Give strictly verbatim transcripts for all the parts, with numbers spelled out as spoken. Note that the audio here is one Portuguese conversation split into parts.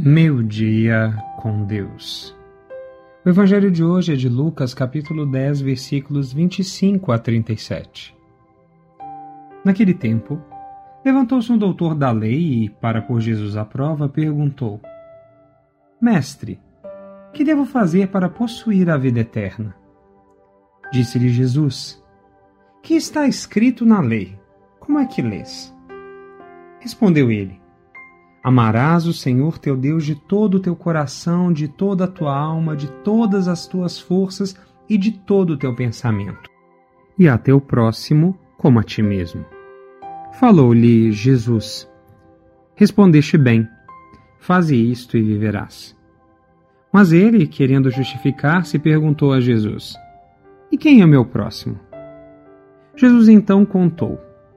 Meu dia com Deus. O evangelho de hoje é de Lucas, capítulo dez, versículos vinte e cinco a trinta e sete. Naquele tempo, levantou-se um doutor da lei e, para pôr Jesus à prova, perguntou: Mestre, que devo fazer para possuir a vida eterna? Disse-lhe Jesus: Que está escrito na lei? Como é que lês? Respondeu ele: Amarás o Senhor teu Deus de todo o teu coração, de toda a tua alma, de todas as tuas forças e de todo o teu pensamento, e a teu próximo como a ti mesmo. Falou-lhe Jesus: Respondeste bem, faze isto e viverás. Mas ele, querendo justificar-se, perguntou a Jesus: E quem é meu próximo? Jesus então contou: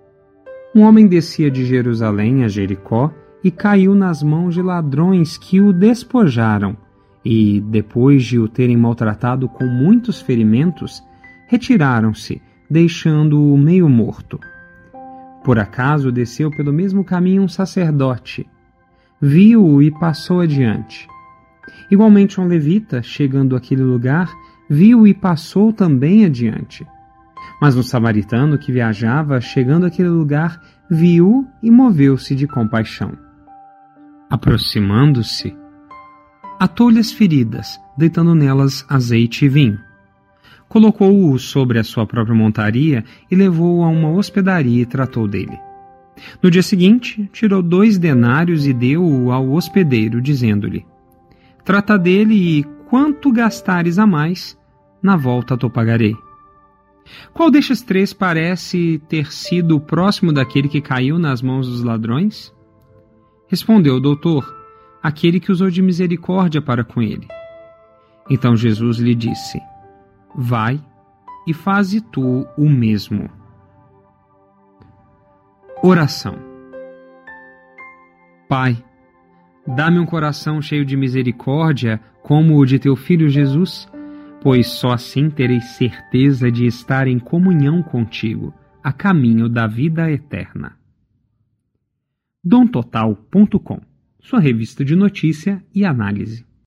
Um homem descia de Jerusalém a Jericó e caiu nas mãos de ladrões que o despojaram e, depois de o terem maltratado com muitos ferimentos, retiraram-se, deixando-o meio morto. Por acaso desceu pelo mesmo caminho um sacerdote. Viu-o e passou adiante. Igualmente um levita, chegando àquele lugar, viu-o e passou também adiante. Mas um samaritano que viajava, chegando àquele lugar, viu-o e moveu-se de compaixão. Aproximando-se, atou-lhe as feridas, deitando nelas azeite e vinho. Colocou-o sobre a sua própria montaria e levou-o a uma hospedaria e tratou dele. No dia seguinte, tirou dois denários e deu-o ao hospedeiro, dizendo-lhe: Trata dele e, quanto gastares a mais, na volta te pagarei. Qual destes três parece ter sido o próximo daquele que caiu nas mãos dos ladrões? Respondeu o doutor: Aquele que usou de misericórdia para com ele. Então Jesus lhe disse: Vai e faze tu o mesmo. Oração. Pai, dá-me um coração cheio de misericórdia, como o de teu Filho Jesus, pois só assim terei certeza de estar em comunhão contigo, a caminho da vida eterna. dom total ponto com, sua revista de notícia e análise.